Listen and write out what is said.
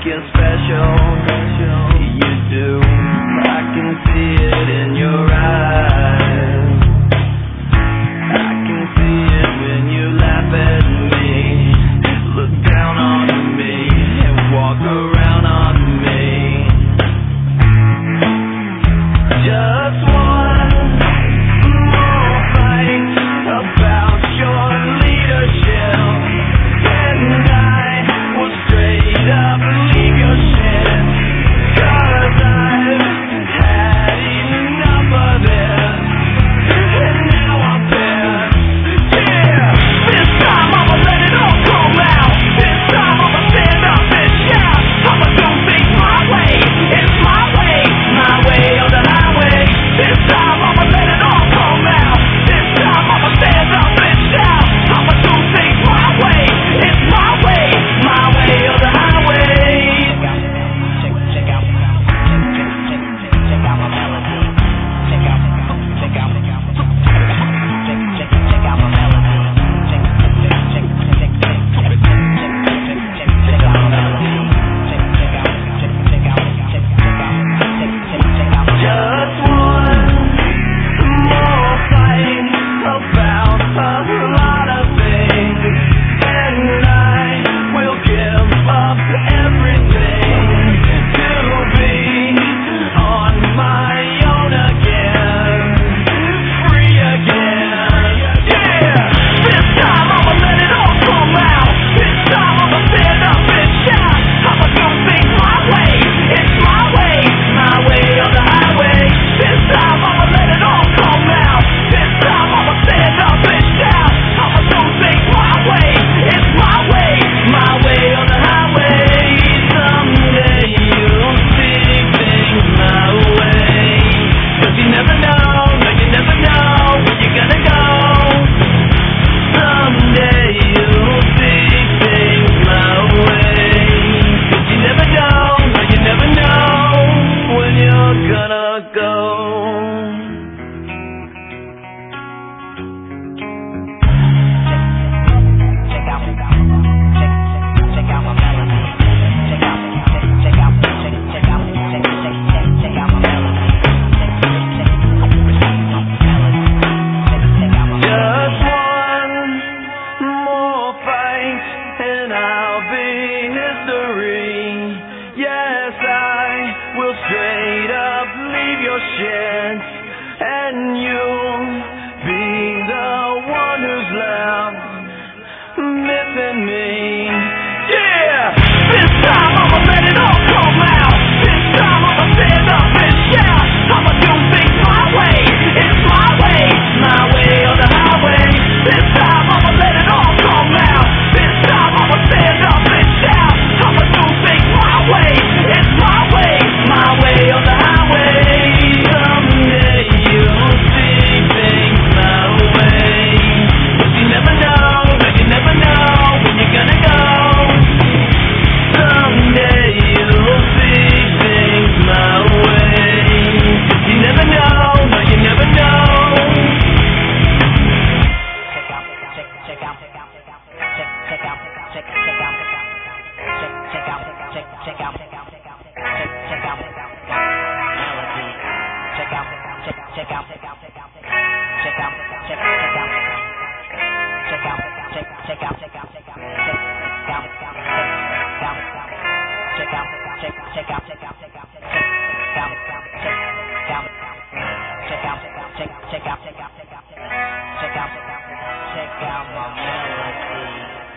think you're special. You do. I can see it in your eyes. I can see it when you laugh at me, look down on me, and walk around on me. Just one more fight about your leadership, and I will straight up leave your shit, 'cause I've had enough of it, and now I'm pissed. Yeah, this time I'ma let it all come out. This time I'ma stand up and shout. I'ma do things my way. It's my way or the highway. This time I'ma let it all come out. This time I'ma stand up and shout. I'ma do things my way. It's my way or the highway. Check out my melody. Check out my melody. Check out my melody. Just one more fight about a lot of things, and I will give up everything to be on my own again, free again. Yeah, this time I'ma let it all come out. This time I'ma stand up and shout. I'ma do things my way. It's my way or the highway. This time I'ma let it all come out. This time I'ma stand up and shout. I'ma do things my way. It's my way or the highway. Someday you'll see things my way. 'Cause you never know, no you never know where you're gonna go. Someday you'll see things my way. 'Cause you never know, no you never know when you're gonna go. Check out my melody. Check out my melody. Check out my melody. Check out my melody. Just one more fight and I'll be history. Yes, I will straight up leave your shit, and you'll be the one who's left missing me. Yeah, this time I'ma let it all come out. This time I'ma stand up and shout. I'ma do things my way. It's my way or the highway. This time I'ma let it all come out. This time I'ma stand up and shout. I'ma do things my way. It's my way or the highway. Someday you'll see things my way. 'Cause you never know, no you never know when you're gonna go. Someday you'll see things my way. 'Cause you never know, no you never know. Check out my melody. Check out my melody.